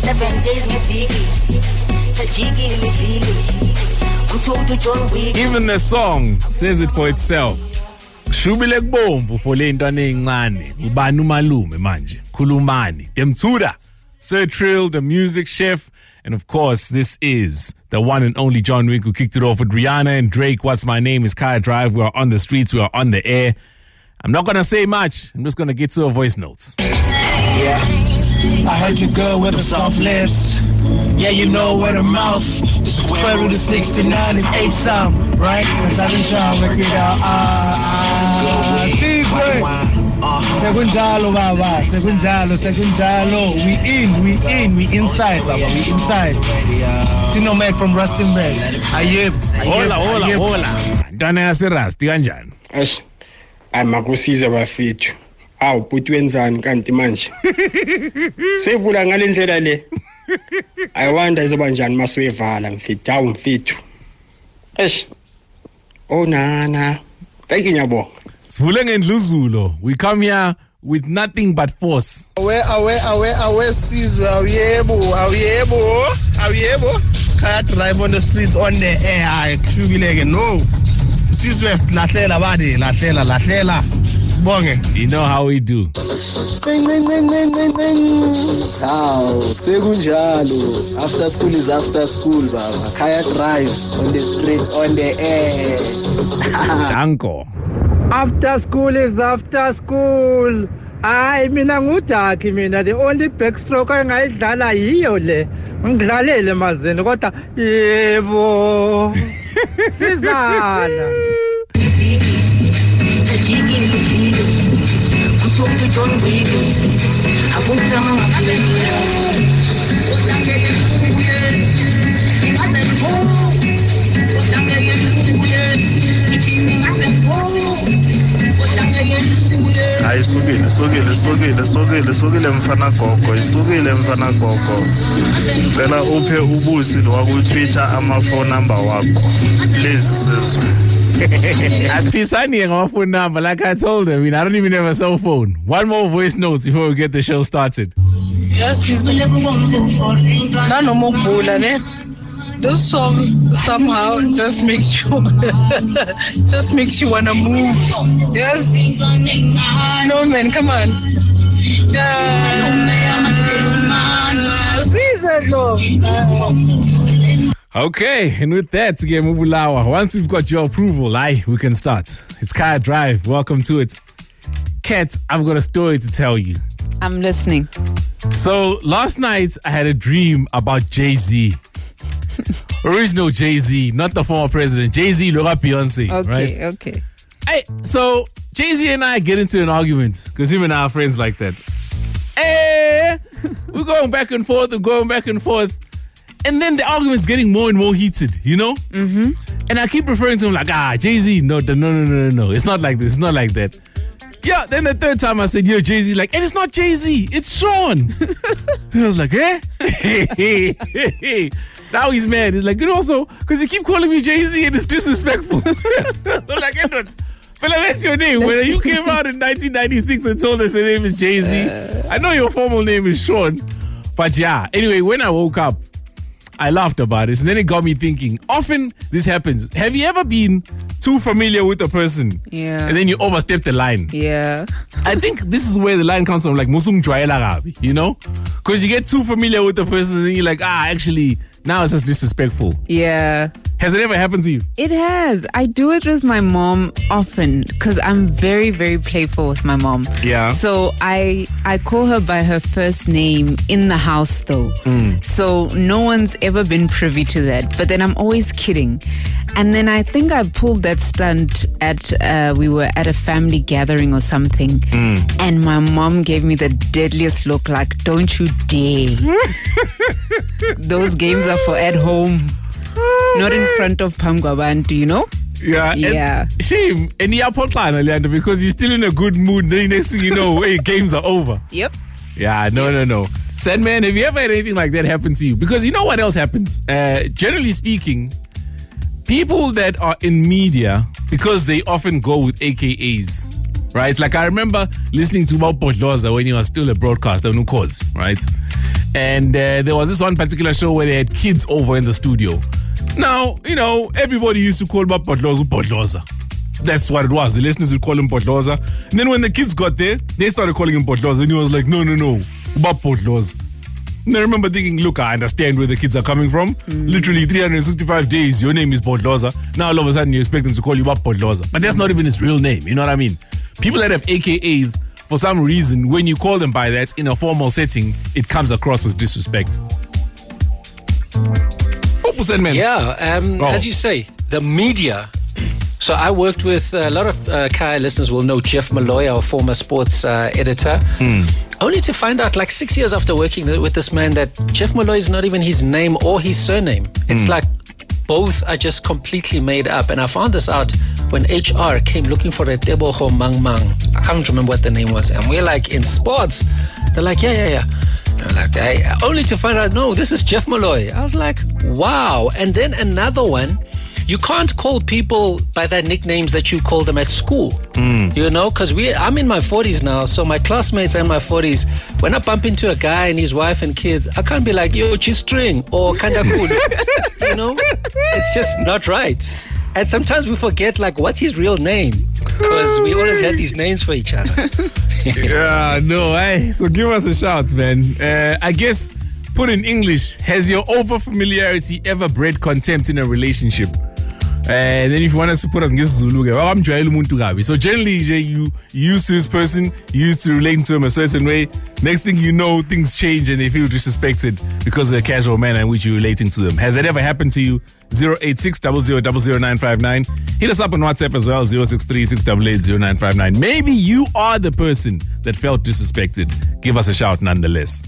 7 days Even the song says it for itself. Shubile kubomvu for le ntwana encane. Ubani umalume manje. Khulumani. Demthuda. Sir Trill, the music chef. And of course, this is the one and only John Wick who kicked it off with Rihanna and Drake. What's my name is Kaya Drive. We are on the streets. We are on the air. I'm not going to say much. I'm just going to get to a voice notes. Yeah. I heard you good with the soft lips. Yeah, you know where the mouth. The square root of 69 is 8 some, right? Cause I've been trying to work it out. Sekunjalo baba, sekunjalo. We inside baba, we inside. Sino Mac from Rustenburg. Hola. Ntwana yase Rust kanjani? Eish. Amakusiza bafethu. Awu bhuti wenzani kanti manje? Sevula ngalendlela le. I wonder izoba njani masiwevala mfethu, awu mfethu. Eish. Oh nana. Thank you nyabonga. Sivule ngendluzulo. We come here with nothing but force. Awe sizwe awuyebo. Kaya drive on the streets on the air. Kushukileke no. Sizwe lahlela bani, lahlela. Sibonge. You know how we do. Aw, sekunjalo. After school is after school, baba. Kaya drive on the streets on the air. Danko. After school is after school. Hayi mina ngudaki mina, the only backstroke engayidlala yiyo le. Ngidlalele mazeni kodwa yebo. Sizana. Hayi sukile mfana gogo. Cela uphe ubusi lo wakuTwitter ama-phone number wakho. Please sizwe. Aspisani ngama phone number like I told him. I don't even have a cell phone. One more voice notes before we get the show started. Yes, nanomukubhula ne. This song somehow just makes you wanna move. Yes. No man, come on. Okay, and with that, once we've got your approval, we can start. It's Kaya Drive. Welcome to it. Kat, I've got a story to tell you. I'm listening. So last night I had a dream about Jay-Z. Original Jay-Z, not the former president. Jay-Z, look up Beyonce, right? Okay. So Jay-Z and I get into an argument because him and I are friends like that. We're going back and forth. And then the argument's getting more and more heated, you know? Mm-hmm. And I keep referring to him like, Jay-Z, no. It's not like this. It's not like that. Yeah, then the third time I said, Jay-Z's like, and it's not Jay-Z, it's Sean. And I was like, Now he's mad. He's like, and also, because you keep calling me Jay-Z and it's disrespectful. I'm like, Edward, but that's your name. When you came out in 1996 and told us your name is Jay-Z, I know your formal name is Sean. But yeah, anyway, when I woke up, I laughed about it. And then it got me thinking, often this happens. Have you ever been too familiar with a person? Yeah. And then you overstep the line? Yeah. I think this is where the line comes from, like, Musung Jwaela Gabi, you know? Because you get too familiar with the person and then you're like, actually, now it's just disrespectful. Yeah. Has it ever happened to you? It has. I do it with my mom often because I'm very, very playful with my mom. Yeah. So I call her by her first name in the house though. So no one's ever been privy to that. But then I'm always kidding. And then I think I pulled that stunt at, we were at a family gathering or something. And my mom gave me the deadliest look like, don't you dare. Those games are for at home. Not in front of Pamgwabantu, you know? Yeah. Yeah. Shame. And you're Leander, because you're still in a good mood. Then next thing you know, games are over. Yep. Yeah, no. Sandman, have you ever had anything like that happen to you? Because you know what else happens? Generally speaking, people that are in media, because they often go with AKAs, right? Like I remember listening to Bob Podloza when he was still a broadcaster on calls, right? And there was this one particular show where they had kids over in the studio. Now, everybody used to call him Bodloza. That's what it was. The listeners would call him Bodloza. And then when the kids got there, they started calling him Bodloza. And he was like, no, Bodloza. And I remember thinking, look, I understand where the kids are coming from. Literally 365 days, your name is Bodloza. Now all of a sudden you expect them to call you Bodloza. But that's not even his real name, you know what I mean? People that have AKAs, for some reason, when you call them by that in a formal setting, it comes across as disrespect. What man? Yeah, as you say, the media. So I worked with a lot of Kaya listeners will know Jeff Malloy, our former sports editor. Only to find out like 6 years after working with this man that Jeff Malloy is not even his name or his surname. It's like both are just completely made up. And I found this out when HR came looking for a Teboho Mang Mang. I can't remember what the name was. And we're like, in sports. They're like, yeah. I'm like, hey, only to find out, no, this is Jeff Malloy. I was like, wow. And then another one, you can't call people by their nicknames that you call them at school, because I'm in my 40s now, so my classmates are in my 40s. When I bump into a guy and his wife and kids, I can't be like, yo, G-string or Kanda Kulu. It's just not right. And sometimes we forget, like, what's his real name? Because we always had these names for each other. So give us a shout, man. I guess, put in English, has your over-familiarity ever bred contempt in a relationship? And then if you want us to put us in Zulu, so generally you used to this person, you used to relating to him a certain way. Next thing you know, things change and they feel disrespected because of the casual manner in which you're relating to them. Has that ever happened to you? 086 00959. Hit us up on WhatsApp as well, 063 688 0959. Maybe you are the person that felt disrespected. Give us a shout nonetheless.